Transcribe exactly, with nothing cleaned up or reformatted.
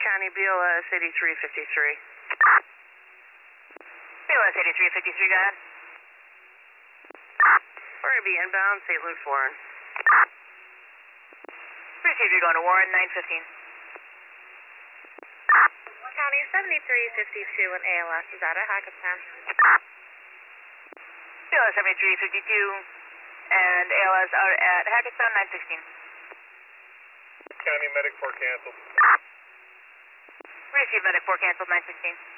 County B L S eighty-three fifty-three. B L S eighty-three fifty-three, go ahead. We're going to be inbound, Saint Luke's Warren. Received, you're going to Warren, nine fifteen. County seventy-three fifty-two and A L S is out at Hackettstown. B L S seventy-three fifty-two and A L S out at Hackettstown, nine sixteen. County medic four canceled. Received, medic four canceled, nine sixteen.